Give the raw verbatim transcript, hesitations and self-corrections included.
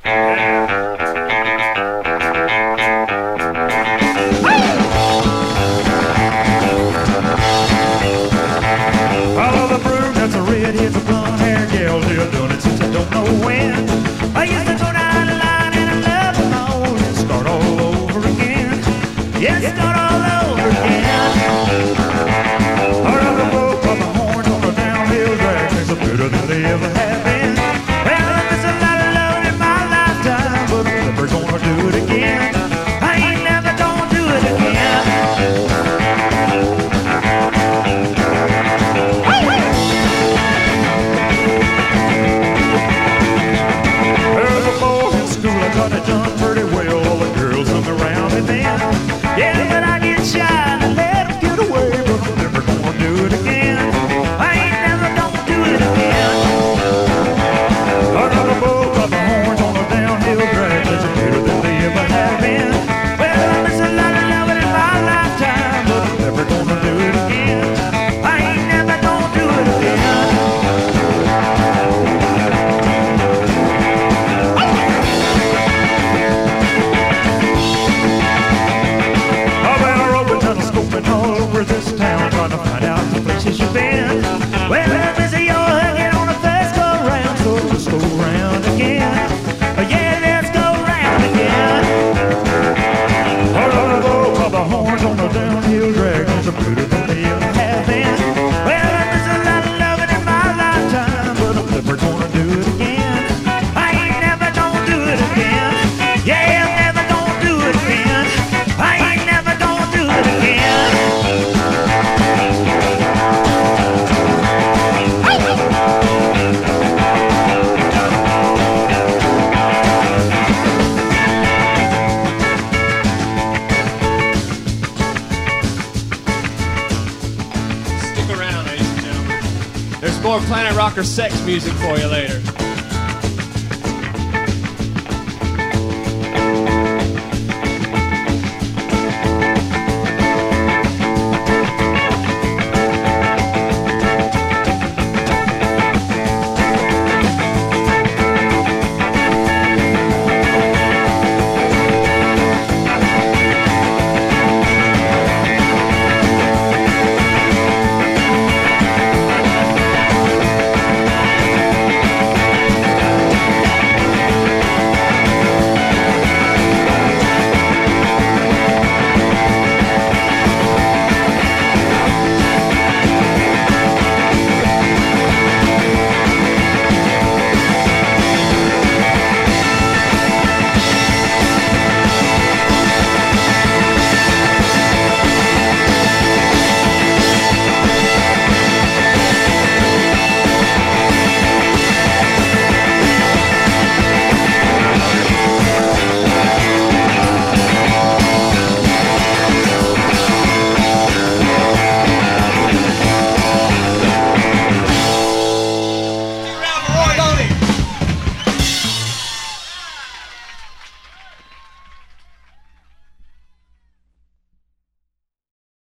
Follow the broom, that's a redhead's a blonde hair gal. They're doing it since I don't know when. I used to go down the line and I love them all and start all over again. Yeah, start all over again. Heart of the bull, put the horns on the downhill drag. Things are better than they ever have been. Well, I miss a lot of love in my lifetime, but I'm never gonna do it again. I ain't never gonna do it again. There's a boy in school, I thought I'd done pretty well. All the girls hung around me then. Yeah, but I get shy and I let them get away. But I'm never gonna do it again. I ain't never gonna do it again. Another bull got the horns on the downhill drag. That's better than they ever have been. Well, I miss a lot of loving in my lifetime, but I'm never gonna do it again. I ain't never gonna do it again. I've been a roving, telescoping all over this town, trying to find out the places you've been. Well, I'm busy, you're hanging on the first go round, so let's go round again. Yeah, let's go round again. Oh, oh, the horns on the downhill drag, those are better than they ever have been. Well, I miss a lot of loving in my lifetime, but I'm never gonna do it again. I ain't never gonna do it again. Yeah, I'm never gonna do it again. I ain't never gonna do it again. Stick around, ladies and gentlemen. There's more Planet Rocker sex music for you later.